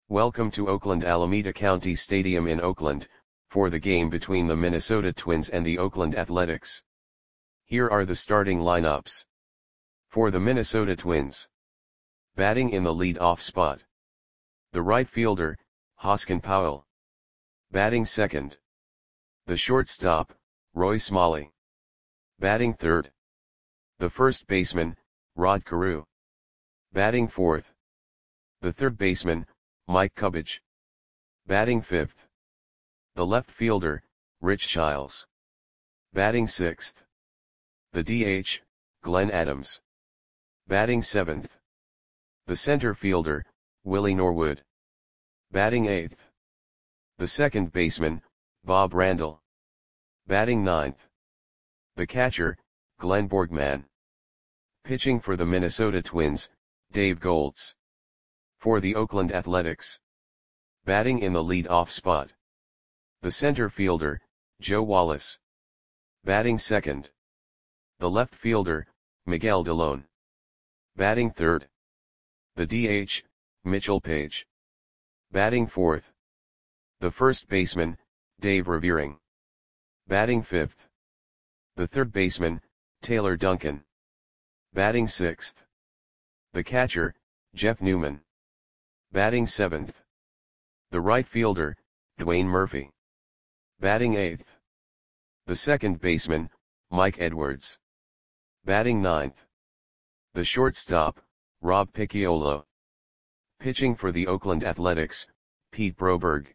Welcome to Oakland Alameda County Stadium in Oakland, for the game between the Minnesota Twins and the Oakland Athletics. Here are the starting lineups. For the Minnesota Twins. Batting in the lead-off spot. The right fielder, Hoskin Powell. Batting second. The shortstop, Roy Smalley. Batting third. The first baseman, Rod Carew. Batting fourth. The third baseman, Mike Cubbage. Batting fifth. The left fielder, Rich Childs. Batting sixth. The DH, Glenn Adams. Batting seventh. The center fielder, Willie Norwood. Batting eighth. The second baseman, Bob Randall. Batting ninth. The catcher, Glenn Borgman. Pitching for the Minnesota Twins, Dave Goltz. For the Oakland Athletics. Batting in the lead-off spot. The center fielder, Joe Wallace. Batting second. The left fielder, Miguel Delone. Batting third. The DH, Mitchell Page. Batting fourth. The first baseman, Dave Revering. Batting fifth. The third baseman, Taylor Duncan. Batting sixth. The catcher, Jeff Newman. Batting seventh. The right fielder, Dwayne Murphy. Batting eighth. The second baseman, Mike Edwards. Batting ninth. The shortstop, Rob Picciolo. Pitching for the Oakland Athletics, Pete Broberg.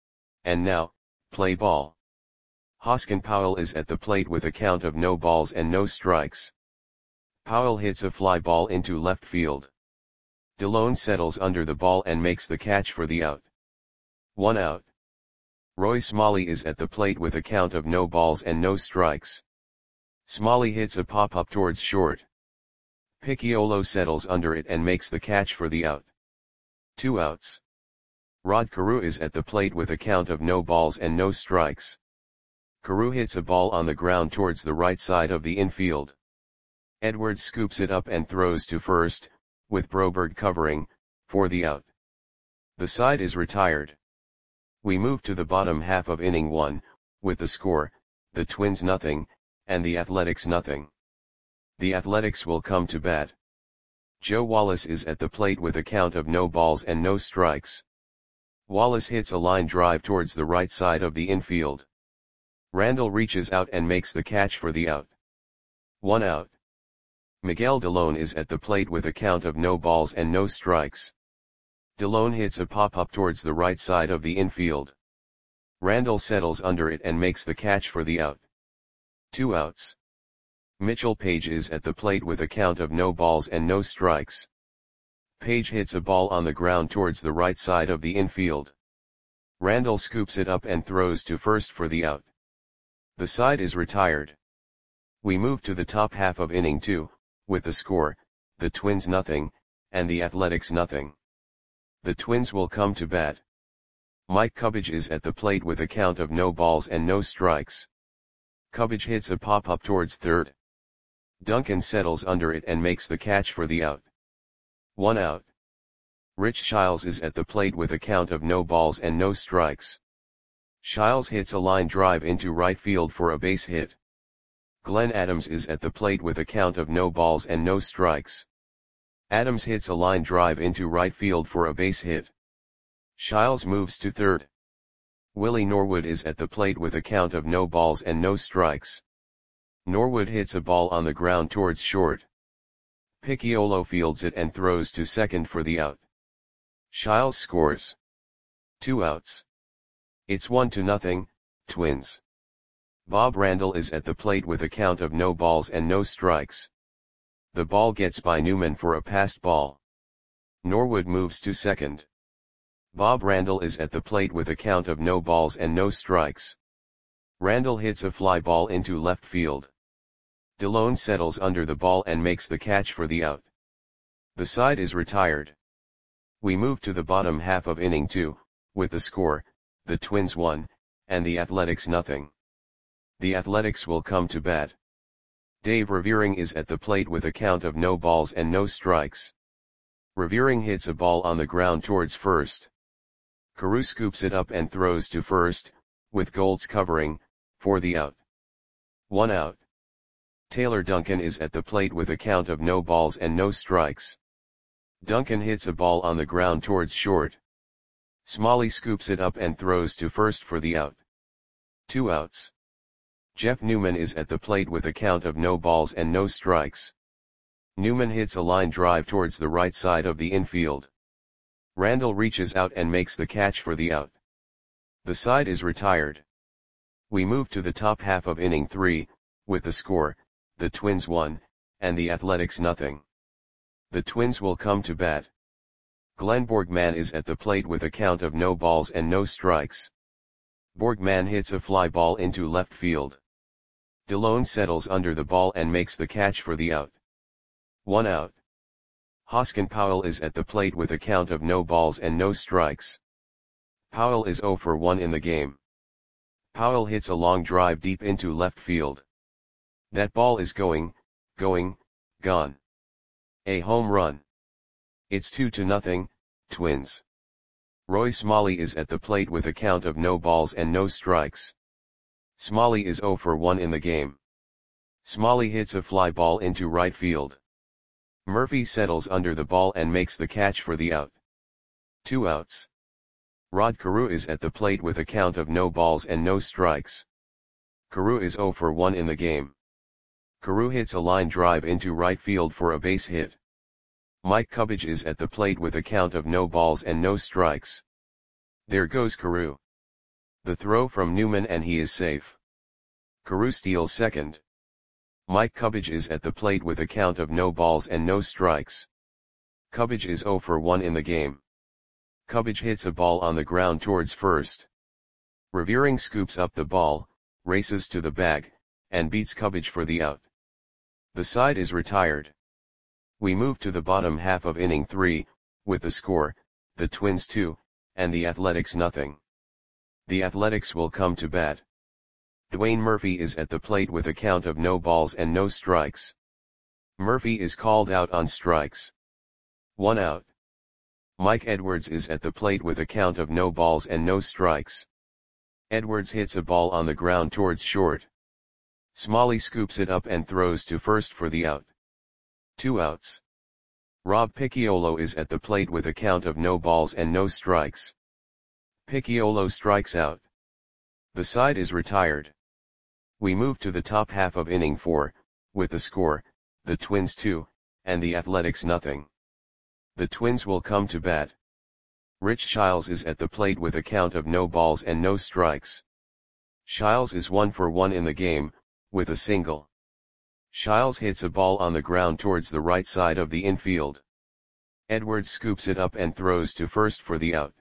And now, play ball. Hoskin Powell is at the plate with a count of no balls and no strikes. Powell hits a fly ball into left field. Delone settles under the ball and makes the catch for the out. 1 out. Roy Smalley is at the plate with a count of no balls and no strikes. Smalley hits a pop-up towards short. Picciolo settles under it and makes the catch for the out. 2 outs. Rod Carew is at the plate with a count of no balls and no strikes. Carew hits a ball on the ground towards the right side of the infield. Edwards scoops it up and throws to first, with Broberg covering, for the out. The side is retired. We move to the bottom half of inning 1, with the score, the Twins nothing, and the Athletics nothing. The Athletics will come to bat. Joe Wallace is at the plate with a count of no balls and no strikes. Wallace hits a line drive towards the right side of the infield. Randall reaches out and makes the catch for the out. 1 out. Miguel Delone is at the plate with a count of no balls and no strikes. Delone hits a pop-up towards the right side of the infield. Randall settles under it and makes the catch for the out. 2 outs. Mitchell Page is at the plate with a count of no balls and no strikes. Page hits a ball on the ground towards the right side of the infield. Randall scoops it up and throws to first for the out. The side is retired. We move to the top half of inning 2, with the score, the Twins nothing, and the Athletics nothing. The Twins will come to bat. Mike Cubbage is at the plate with a count of no balls and no strikes. Cubbage hits a pop-up towards third. Duncan settles under it and makes the catch for the out. 1 out. Rich Childs is at the plate with a count of no balls and no strikes. Childs hits a line drive into right field for a base hit. Glenn Adams is at the plate with a count of no balls and no strikes. Adams hits a line drive into right field for a base hit. Childs moves to third. Willie Norwood is at the plate with a count of no balls and no strikes. Norwood hits a ball on the ground towards short. Picciolo fields it and throws to second for the out. Childs scores. 2 outs. It's 1-0, Twins. Bob Randall is at the plate with a count of no balls and no strikes. The ball gets by Newman for a passed ball. Norwood moves to second. Bob Randall is at the plate with a count of no balls and no strikes. Randall hits a fly ball into left field. Delone settles under the ball and makes the catch for the out. The side is retired. We move to the bottom half of inning 2, with the score, the Twins 1, and the Athletics nothing. The Athletics will come to bat. Dave Revering is at the plate with a count of no balls and no strikes. Revering hits a ball on the ground towards first. Carew scoops it up and throws to first, with Golds covering, for the out. 1 out. Taylor Duncan is at the plate with a count of no balls and no strikes. Duncan hits a ball on the ground towards short. Smalley scoops it up and throws to first for the out. 2 outs. Jeff Newman is at the plate with a count of no balls and no strikes. Newman hits a line drive towards the right side of the infield. Randall reaches out and makes the catch for the out. The side is retired. We move to the top half of inning 3, with the score, the Twins 1, and the Athletics nothing. The Twins will come to bat. Glenn Borgman is at the plate with a count of no balls and no strikes. Borgman hits a fly ball into left field. Delone settles under the ball and makes the catch for the out. 1 out. Hoskin Powell is at the plate with a count of no balls and no strikes. Powell is 0 for 1 in the game. Powell hits a long drive deep into left field. That ball is gone. A home run. It's 2-0, Twins. Roy Smalley is at the plate with a count of no balls and no strikes. Smalley is 0 for 1 in the game. Smalley hits a fly ball into right field. Murphy settles under the ball and makes the catch for the out. 2 outs. Rod Carew is at the plate with a count of no balls and no strikes. Carew is 0 for 1 in the game. Carew hits a line drive into right field for a base hit. Mike Cubbage is at the plate with a count of no balls and no strikes. There goes Carew. The throw from Newman and he is safe. Carew steals second. Mike Cubbage is at the plate with a count of no balls and no strikes. Cubbage is 0 for 1 in the game. Cubbage hits a ball on the ground towards first. Revering scoops up the ball, races to the bag, and beats Cubbage for the out. The side is retired. We move to the bottom half of inning 3, with the score, the Twins 2, and the Athletics nothing. The Athletics will come to bat. Dwayne Murphy is at the plate with a count of no balls and no strikes. Murphy is called out on strikes. 1 out. Mike Edwards is at the plate with a count of no balls and no strikes. Edwards hits a ball on the ground towards short. Smalley scoops it up and throws to first for the out. 2 outs. Rob Picciolo is at the plate with a count of no balls and no strikes. Picciolo strikes out. The side is retired. We move to the top half of inning 4, with the score, the Twins 2, and the Athletics nothing. The Twins will come to bat. Rich Shiles is at the plate with a count of no balls and no strikes. Shiles is 1 for 1 in the game, with a single. Shiles hits a ball on the ground towards the right side of the infield. Edwards scoops it up and throws to first for the out.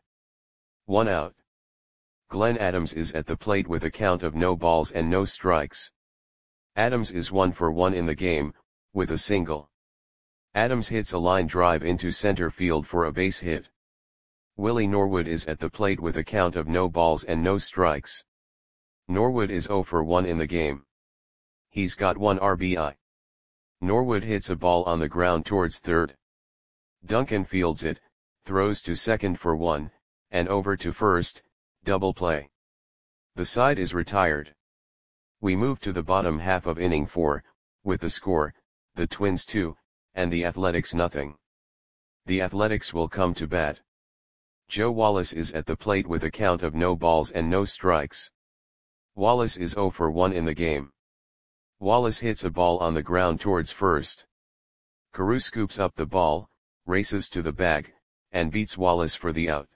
1 out. Glenn Adams is at the plate with a count of no balls and no strikes. Adams is 1 for 1 in the game, with a single. Adams hits a line drive into center field for a base hit. Willie Norwood is at the plate with a count of no balls and no strikes. Norwood is 0 for 1 in the game. He's got 1 RBI. Norwood hits a ball on the ground towards third. Duncan fields it, throws to second for 1, and over to first, double play. The side is retired. We move to the bottom half of inning 4, with the score, the Twins 2, and the Athletics nothing. The Athletics will come to bat. Joe Wallace is at the plate with a count of no balls and no strikes. Wallace is 0 for 1 in the game. Wallace hits a ball on the ground towards first. Carew scoops up the ball, races to the bag, and beats Wallace for the out.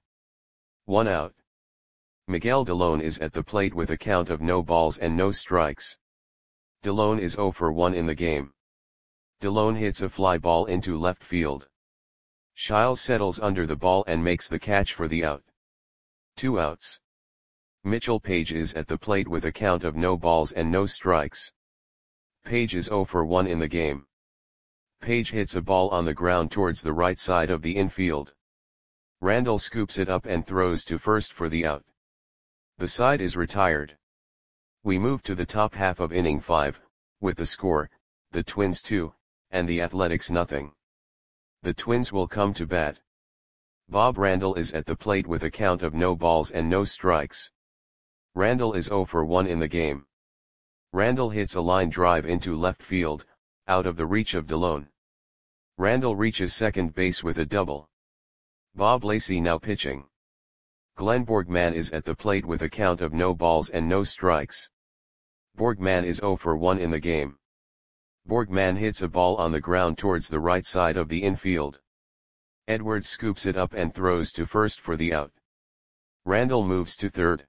1 out. Miguel Delone is at the plate with a count of no balls and no strikes. Delone is 0 for 1 in the game. Delone hits a fly ball into left field. Shiles settles under the ball and makes the catch for the out. 2 outs. Mitchell Page is at the plate with a count of no balls and no strikes. Page is 0 for 1 in the game. Page hits a ball on the ground towards the right side of the infield. Randall scoops it up and throws to first for the out. The side is retired. We move to the top half of inning 5, with the score, the Twins 2, and the Athletics nothing. The Twins will come to bat. Bob Randall is at the plate with a count of no balls and no strikes. Randall is 0 for 1 in the game. Randall hits a line drive into left field, out of the reach of DeLone. Randall reaches second base with a double. Bob Lacey now pitching. Glenn Borgman is at the plate with a count of no balls and no strikes. Borgman is 0 for 1 in the game. Borgman hits a ball on the ground towards the right side of the infield. Edwards scoops it up and throws to first for the out. Randall moves to third.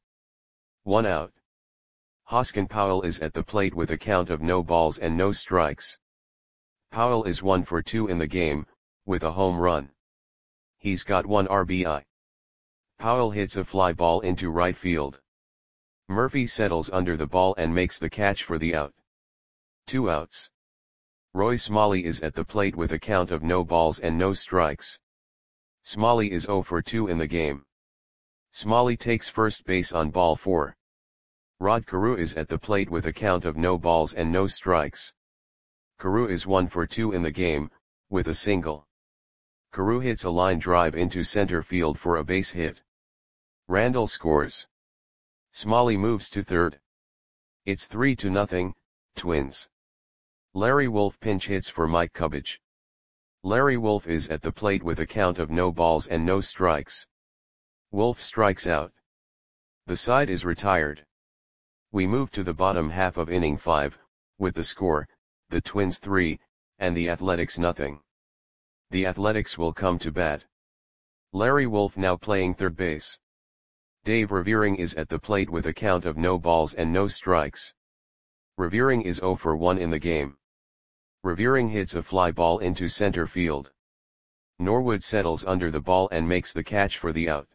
1 out. Hoskin Powell is at the plate with a count of no balls and no strikes. Powell is 1 for 2 in the game, with a home run. He's got 1 RBI. Powell hits a fly ball into right field. Murphy settles under the ball and makes the catch for the out. 2 outs. Roy Smalley is at the plate with a count of no balls and no strikes. Smalley is 0 for 2 in the game. Smalley takes first base on ball 4. Rod Carew is at the plate with a count of no balls and no strikes. Carew is 1 for 2 in the game, with a single. Carew hits a line drive into center field for a base hit. Randall scores. Smalley moves to third. It's 3-0, Twins. Larry Wolf pinch hits for Mike Cubbage. Larry Wolf is at the plate with a count of no balls and no strikes. Wolf strikes out. The side is retired. We move to the bottom half of inning 5, with the score, the Twins 3, and the Athletics nothing. The Athletics will come to bat. Larry Wolf now playing third base. Dave Revering is at the plate with a count of no balls and no strikes. Revering is 0 for 1 in the game. Revering hits a fly ball into center field. Norwood settles under the ball and makes the catch for the out.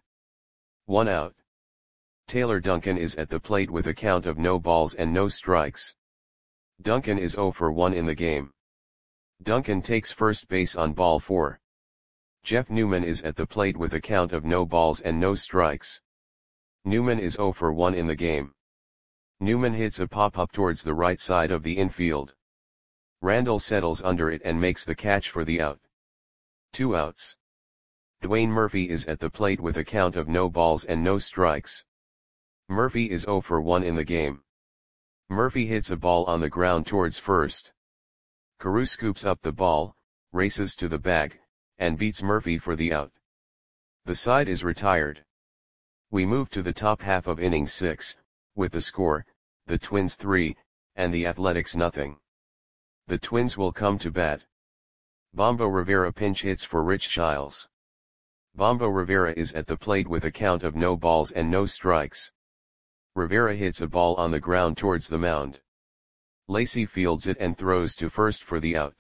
1 out. Taylor Duncan is at the plate with a count of no balls and no strikes. Duncan is 0 for 1 in the game. Duncan takes first base on ball 4. Jeff Newman is at the plate with a count of no balls and no strikes. Newman is 0 for 1 in the game. Newman hits a pop-up towards the right side of the infield. Randall settles under it and makes the catch for the out. 2 outs. Dwayne Murphy is at the plate with a count of no balls and no strikes. Murphy is 0 for 1 in the game. Murphy hits a ball on the ground towards first. Carew scoops up the ball, races to the bag, and beats Murphy for the out. The side is retired. We move to the top half of inning 6, with the score, the Twins 3, and the Athletics nothing. The Twins will come to bat. Bombo Rivera pinch hits for Rich Childs. Bombo Rivera is at the plate with a count of no balls and no strikes. Rivera hits a ball on the ground towards the mound. Lacey fields it and throws to first for the out.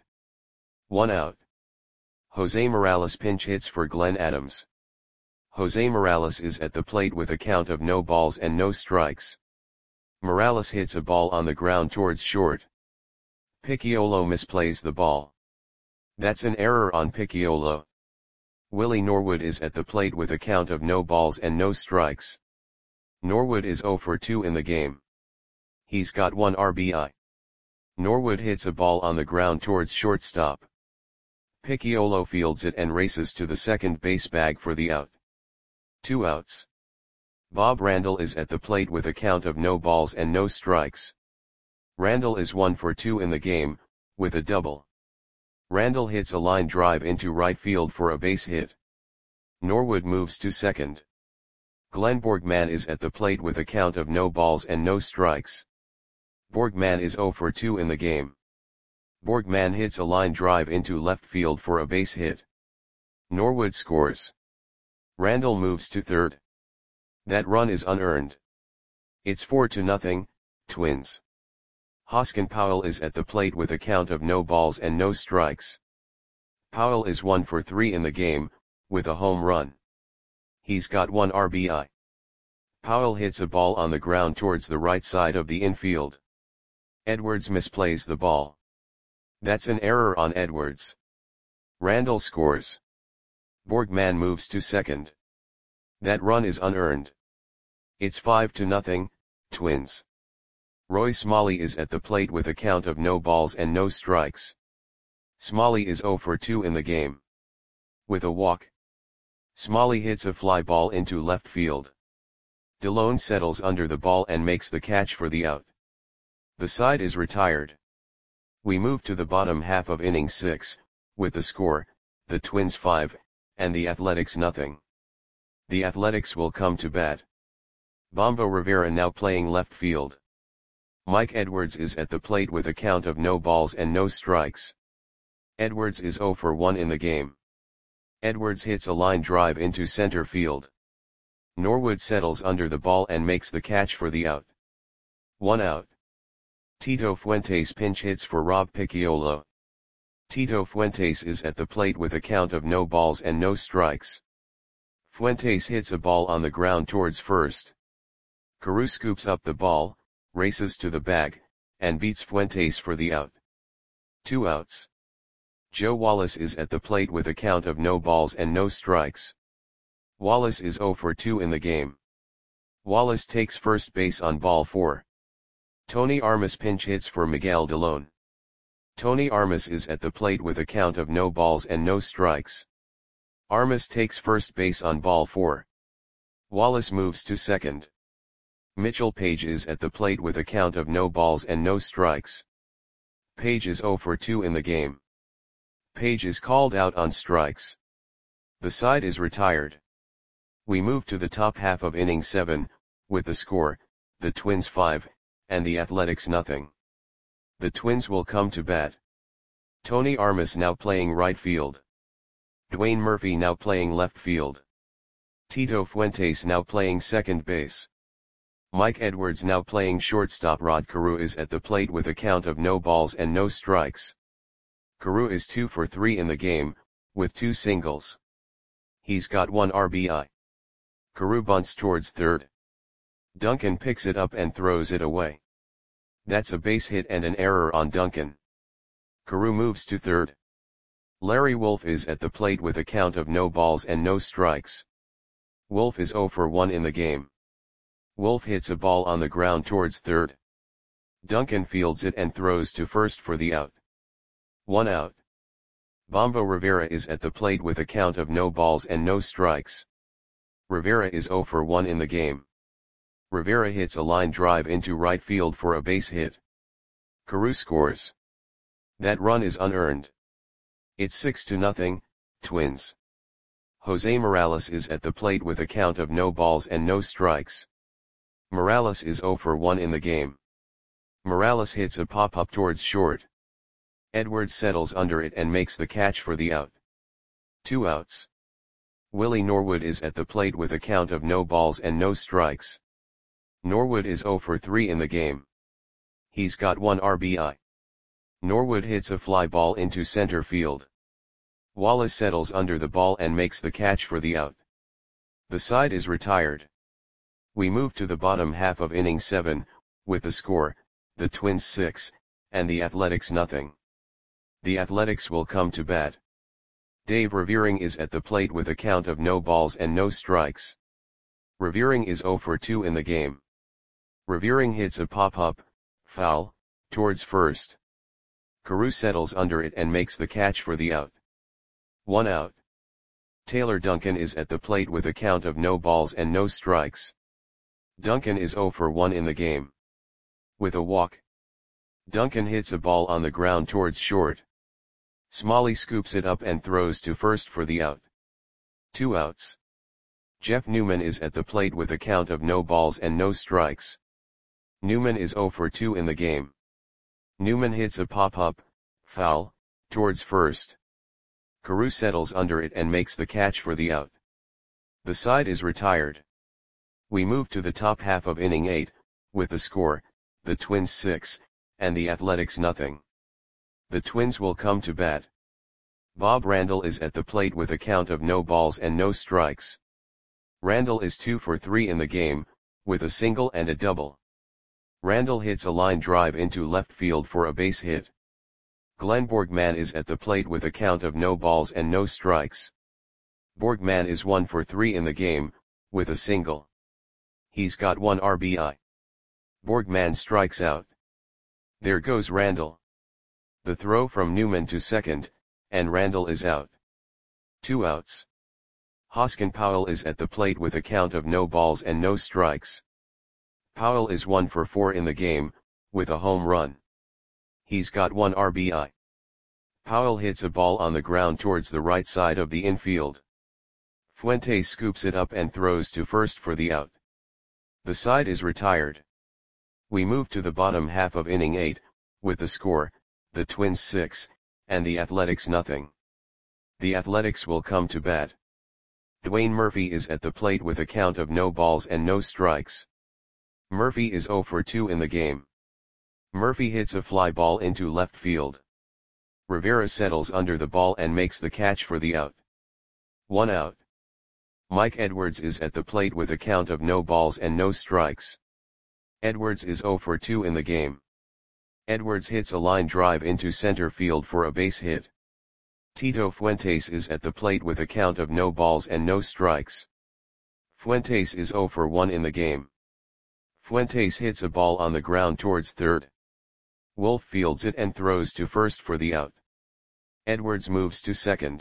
1 out. Jose Morales pinch hits for Glenn Adams. Jose Morales is at the plate with a count of no balls and no strikes. Morales hits a ball on the ground towards short. Picciolo misplays the ball. That's an error on Picciolo. Willie Norwood is at the plate with a count of no balls and no strikes. Norwood is 0 for 2 in the game. He's got 1 RBI. Norwood hits a ball on the ground towards shortstop. Picciolo fields it and races to the second base bag for the out. 2 outs. Bob Randall is at the plate with a count of no balls and no strikes. Randall is 1 for 2 in the game, with a double. Randall hits a line drive into right field for a base hit. Norwood moves to second. Glenn Borgman is at the plate with a count of no balls and no strikes. Borgman is 0 for 2 in the game. Borgman hits a line drive into left field for a base hit. Norwood scores. Randall moves to third. That run is unearned. It's 4-0, Twins. Hoskin Powell is at the plate with a count of no balls and no strikes. Powell is 1 for 3 in the game, with a home run. He's got 1 RBI. Powell hits a ball on the ground towards the right side of the infield. Edwards misplays the ball. That's an error on Edwards. Randall scores. Borgman moves to second. That run is unearned. It's 5-0, Twins. Roy Smalley is at the plate with a count of no balls and no strikes. Smalley is 0 for 2 in the game. With a walk. Smalley hits a fly ball into left field. DeLone settles under the ball and makes the catch for the out. The side is retired. We move to the bottom half of inning 6, with the score, the Twins 5, and the Athletics nothing. The Athletics will come to bat. Bombo Rivera now playing left field. Mike Edwards is at the plate with a count of no balls and no strikes. Edwards is 0 for 1 in the game. Edwards hits a line drive into center field. Norwood settles under the ball and makes the catch for the out. 1 out. Tito Fuentes pinch hits for Rob Picciolo. Tito Fuentes is at the plate with a count of no balls and no strikes. Fuentes hits a ball on the ground towards first. Carew scoops up the ball, races to the bag, and beats Fuentes for the out. 2 outs. Joe Wallace is at the plate with a count of no balls and no strikes. Wallace is 0 for 2 in the game. Wallace takes first base on ball 4. Tony Armas pinch hits for Miguel DeLone. Tony Armas is at the plate with a count of no balls and no strikes. Armas takes first base on ball 4. Wallace moves to second. Mitchell Page is at the plate with a count of no balls and no strikes. Page is 0 for 2 in the game. Page is called out on strikes. The side is retired. We move to the top half of inning 7, with the score, the Twins 5, and the Athletics nothing. The Twins will come to bat. Tony Armas now playing right field. Dwayne Murphy now playing left field. Tito Fuentes now playing second base. Mike Edwards now playing shortstop. Rod Carew is at the plate with a count of no balls and no strikes. Carew is 2 for 3 in the game, with 2 singles. He's got 1 RBI. Carew bunts towards third. Duncan picks it up and throws it away. That's a base hit and an error on Duncan. Carew moves to third. Larry Wolf is at the plate with a count of no balls and no strikes. Wolf is 0 for 1 in the game. Wolf hits a ball on the ground towards third. Duncan fields it and throws to first for the out. 1 out. Bombo Rivera is at the plate with a count of no balls and no strikes. Rivera is 0 for 1 in the game. Rivera hits a line drive into right field for a base hit. Carew scores. That run is unearned. It's 6-0, Twins. Jose Morales is at the plate with a count of no balls and no strikes. Morales is 0 for 1 in the game. Morales hits a pop-up towards short. Edwards settles under it and makes the catch for the out. 2 outs. Willie Norwood is at the plate with a count of no balls and no strikes. Norwood is 0 for 3 in the game. He's got 1 RBI. Norwood hits a fly ball into center field. Wallace settles under the ball and makes the catch for the out. The side is retired. We move to the bottom half of inning 7, with the score, the Twins 6, and the Athletics nothing. The Athletics will come to bat. Dave Revering is at the plate with a count of no balls and no strikes. Revering is 0 for 2 in the game. Revering hits a pop-up, foul, towards first. Carew settles under it and makes the catch for the out. 1 out. Taylor Duncan is at the plate with a count of no balls and no strikes. Duncan is 0 for 1 in the game. With a walk. Duncan hits a ball on the ground towards short. Smalley scoops it up and throws to first for the out. 2 outs. Jeff Newman is at the plate with a count of no balls and no strikes. Newman is 0 for 2 in the game. Newman hits a pop-up, foul, towards first. Carew settles under it and makes the catch for the out. The side is retired. We move to the top half of inning 8, with the score, the Twins 6, and the Athletics nothing. The Twins will come to bat. Bob Randall is at the plate with a count of no balls and no strikes. Randall is 2 for 3 in the game, with a single and a double. Randall hits a line drive into left field for a base hit. Glenn Borgman is at the plate with a count of no balls and no strikes. Borgman is 1 for 3 in the game, with a single. He's got 1 RBI. Borgman strikes out. There goes Randall. The throw from Newman to second, and Randall is out. 2 outs. Hoskin Powell is at the plate with a count of no balls and no strikes. Powell is 1 for 4 in the game, with a home run. He's got 1 RBI. Powell hits a ball on the ground towards the right side of the infield. Fuentes scoops it up and throws to first for the out. The side is retired. We move to the bottom half of inning 8, with the score, the Twins 6, and the Athletics nothing. The Athletics will come to bat. Dwayne Murphy is at the plate with a count of no balls and no strikes. Murphy is 0 for 2 in the game. Murphy hits a fly ball into left field. Rivera settles under the ball and makes the catch for the out. 1 out. Mike Edwards is at the plate with a count of no balls and no strikes. Edwards is 0 for 2 in the game. Edwards hits a line drive into center field for a base hit. Tito Fuentes is at the plate with a count of no balls and no strikes. Fuentes is 0 for 1 in the game. Fuentes hits a ball on the ground towards third. Wolf fields it and throws to first for the out. Edwards moves to second.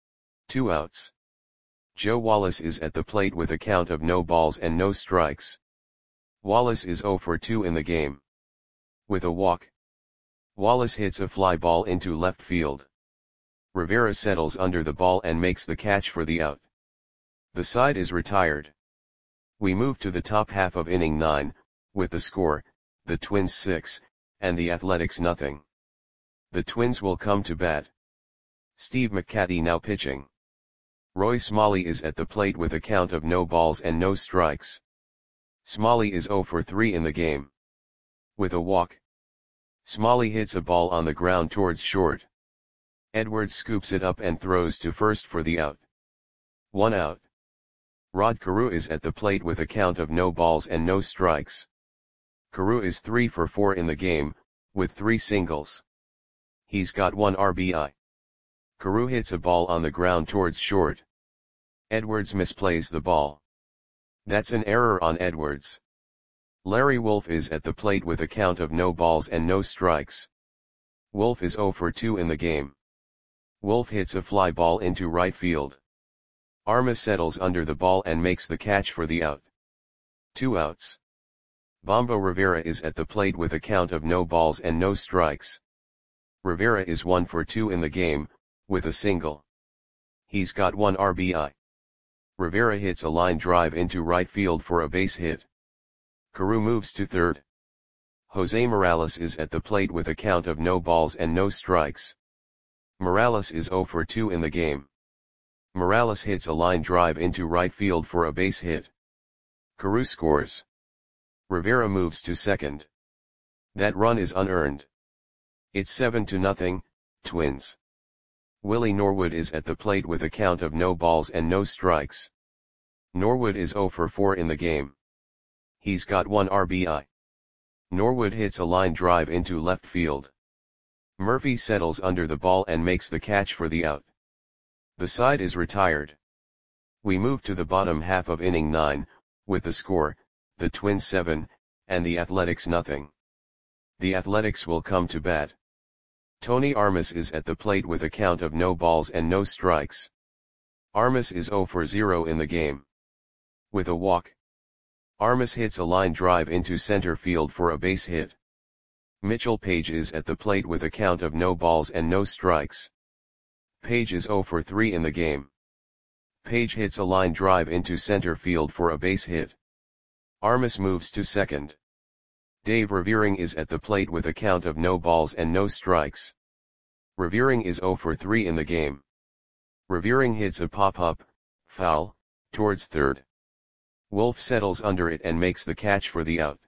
2 outs. Joe Wallace is at the plate with a count of no balls and no strikes. Wallace is 0 for 2 in the game. With a walk. Wallace hits a fly ball into left field. Rivera settles under the ball and makes the catch for the out. The side is retired. We move to the top half of inning 9, with the score, the Twins 6, and the Athletics nothing. The Twins will come to bat. Steve McCatty now pitching. Roy Smalley is at the plate with a count of no balls and no strikes. Smalley is 0 for 3 in the game. With a walk. Smalley hits a ball on the ground towards short. Edwards scoops it up and throws to first for the out. 1 out. Rod Carew is at the plate with a count of no balls and no strikes. Carew is 3 for 4 in the game, with 3 singles. He's got 1 RBI. Carew hits a ball on the ground towards short. Edwards misplays the ball. That's an error on Edwards. Larry Wolf is at the plate with a count of no balls and no strikes. Wolf is 0 for 2 in the game. Wolf hits a fly ball into right field. Armas settles under the ball and makes the catch for the out. 2 outs. Bombo Rivera is at the plate with a count of no balls and no strikes. Rivera is 1 for 2 in the game, with a single. He's got 1 RBI. Rivera hits a line drive into right field for a base hit. Carew moves to third. Jose Morales is at the plate with a count of no balls and no strikes. Morales is 0 for 2 in the game. Morales hits a line drive into right field for a base hit. Carew scores. Rivera moves to second. That run is unearned. It's 7-0, Twins. Willie Norwood is at the plate with a count of no balls and no strikes. Norwood is 0 for 4 in the game. He's got 1 RBI. Norwood hits a line drive into left field. Murphy settles under the ball and makes the catch for the out. The side is retired. We move to the bottom half of inning 9, with the score, the Twins 7, and the Athletics nothing. The Athletics will come to bat. Tony Armas is at the plate with a count of no balls and no strikes. Armas is 0 for 0 in the game. With a walk. Armas hits a line drive into center field for a base hit. Mitchell Page is at the plate with a count of no balls and no strikes. Page is 0 for 3 in the game. Page hits a line drive into center field for a base hit. Armas moves to second. Dave Revering is at the plate with a count of no balls and no strikes. Revering is 0 for 3 in the game. Revering hits a pop-up, foul, towards third. Wolf settles under it and makes the catch for the out.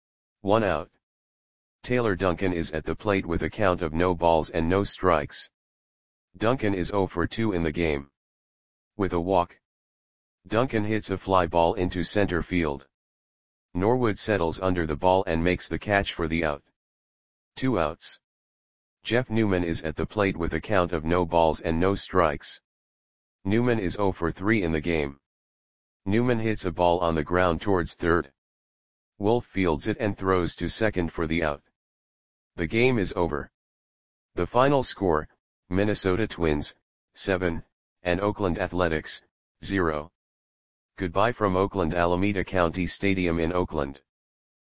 1 out. Taylor Duncan is at the plate with a count of no balls and no strikes. Duncan is 0 for 2 in the game. With a walk. Duncan hits a fly ball into center field. Norwood settles under the ball and makes the catch for the out. 2 outs. Jeff Newman is at the plate with a count of no balls and no strikes. Newman is 0 for 3 in the game. Newman hits a ball on the ground towards third. Wolf fields it and throws to second for the out. The game is over. The final score, Minnesota Twins, 7, and Oakland Athletics, 0. Goodbye from Oakland Alameda County Stadium in Oakland.